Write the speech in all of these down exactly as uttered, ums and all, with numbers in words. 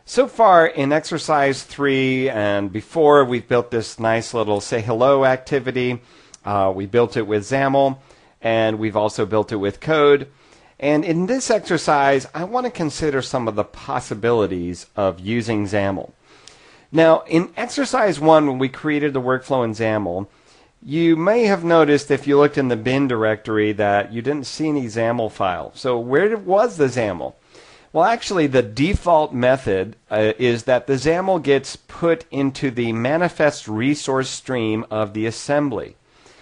So far in exercise three and before, we've built this nice little say hello activity. Uh, we built it with XAML, and we've also built it with code. And in this exercise, I want to consider some of the possibilities of using XAML. Now, in exercise one, when we created the workflow in XAML, you may have noticed if you looked in the bin directory that you didn't see any XAML file. So where was the XAML? Well, actually, the default method uh, is that the XAML gets put into the manifest resource stream of the assembly.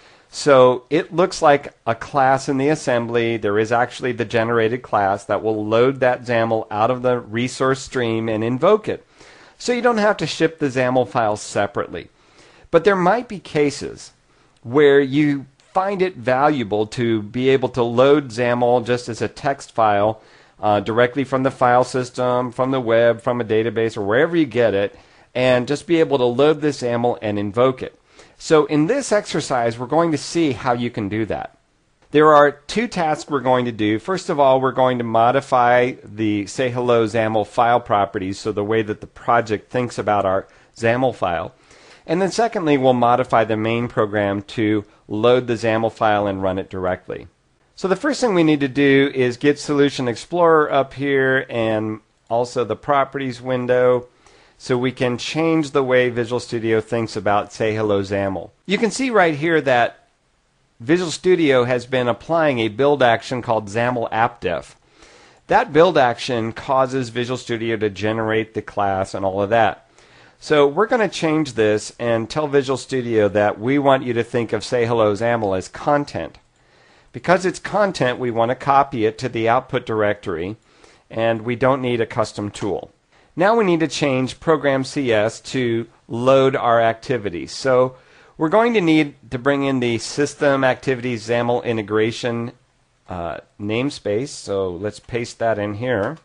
So it looks like a class in the assembly. There is actually the generated class that will load that XAML out of the resource stream and invoke it. So you don't have to ship the XAML file separately. But there might be cases where you find it valuable to be able to load XAML just as a text file Uh, directly from the file system, from the web, from a database, or wherever you get it, and just be able to load this XAML and invoke it. So in this exercise, we're going to see how you can do that. There are two tasks we're going to do. First of all, we're going to modify the say hello XAML file properties, so the way that the project thinks about our XAML file. And then secondly, we'll modify the main program to load the XAML file and run it directly. So the first thing we need to do is get Solution Explorer up here and also the Properties window so we can change the way Visual Studio thinks about say hello XAML. You can see right here that Visual Studio has been applying a build action called XAML AppDef. That build action causes Visual Studio to generate the class and all of that. So we're going to change this and tell Visual Studio that we want you to think of say hello XAML as content. Because it's content, we want to copy it to the output directory, and we don't need a custom tool. Now we need to change Program C S to load our activities. So we're going to need to bring in the System Activities XAML Integration uh, namespace. So let's paste that in here.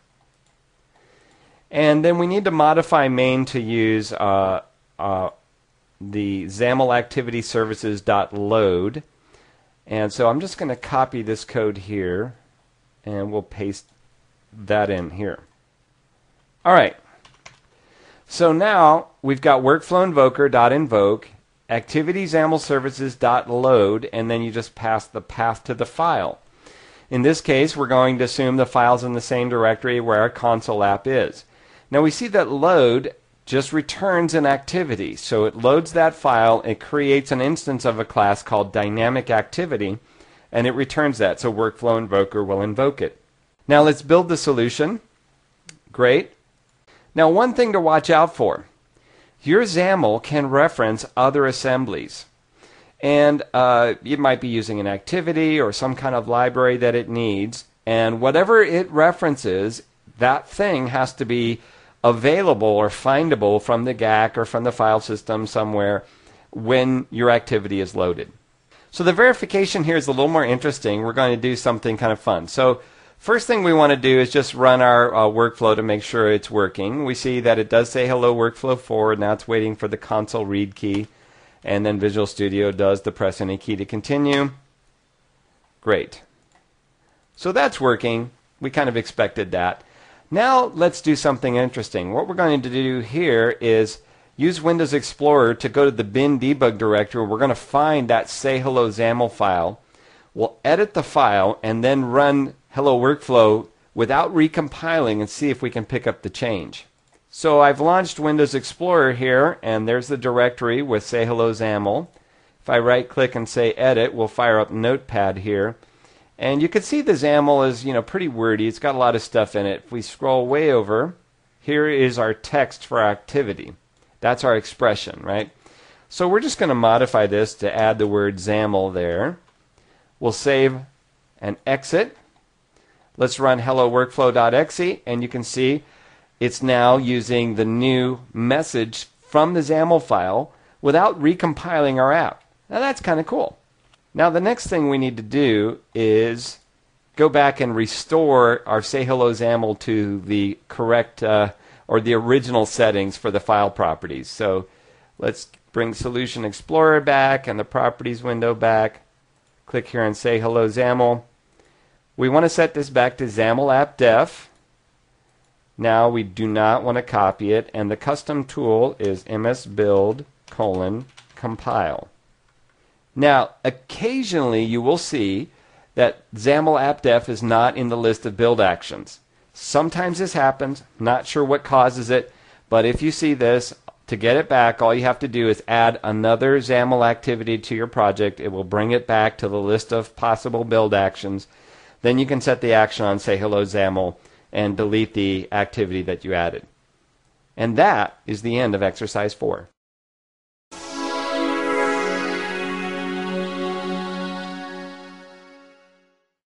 And then we need to modify main to use uh, uh, the XAML Activity Services.load. And so I'm just going to copy this code here, and we'll paste that in here. All right. So now we've got workflow invoker.invoke, activity XAML services.load, and then you just pass the path to the file. In this case, we're going to assume the file's in the same directory where our console app is. Now we see that load just returns an activity. So it loads that file, it creates an instance of a class called dynamic activity, and it returns that. So workflow invoker will invoke it. Now let's build the solution. Great. Now one thing to watch out for. Your XAML can reference other assemblies. And uh, you might be using an activity or some kind of library that it needs, and whatever it references, that thing has to be available or findable from the G A C or from the file system somewhere when your activity is loaded. So the verification here is a little more interesting. We're going to do something kind of fun. So first thing we want to do is just run our uh, workflow to make sure it's working. We see that it does say hello workflow forward. Now it's waiting for the console read key, and then Visual Studio does the press any key to continue. Great. So that's working. We kind of expected that. Now let's do something interesting. What we're going to do here is use Windows Explorer to go to the bin debug directory. We're going to find that say hello XAML file. We'll edit the file and then run hello workflow without recompiling and see if we can pick up the change. So I've launched Windows Explorer here, and there's the directory with say hello XAML. If I right click and say edit, we'll fire up Notepad here. And you can see the XAML is, you know, pretty wordy. It's got a lot of stuff in it. If we scroll way over, here is our text for our activity. That's our expression, right? So we're just going to modify this to add the word XAML there. We'll save and exit. Let's run hello workflow.exe, and you can see it's now using the new message from the XAML file without recompiling our app. Now that's kind of cool. Now the next thing we need to do is go back and restore our say hello XAML to the correct uh, or the original settings for the file properties. So let's bring Solution Explorer back and the Properties window back. Click here and say hello XAML. We want to set this back to XAML AppDef. Now we do not want to copy it, and the custom tool is msbuild colon compile. Now, occasionally you will see that XAML appdef is not in the list of build actions. Sometimes this happens, not sure what causes it, but if you see this, to get it back, all you have to do is add another XAML activity to your project. It will bring it back to the list of possible build actions. Then you can set the action on, say, hello XAML, and delete the activity that you added. And that is the end of exercise four.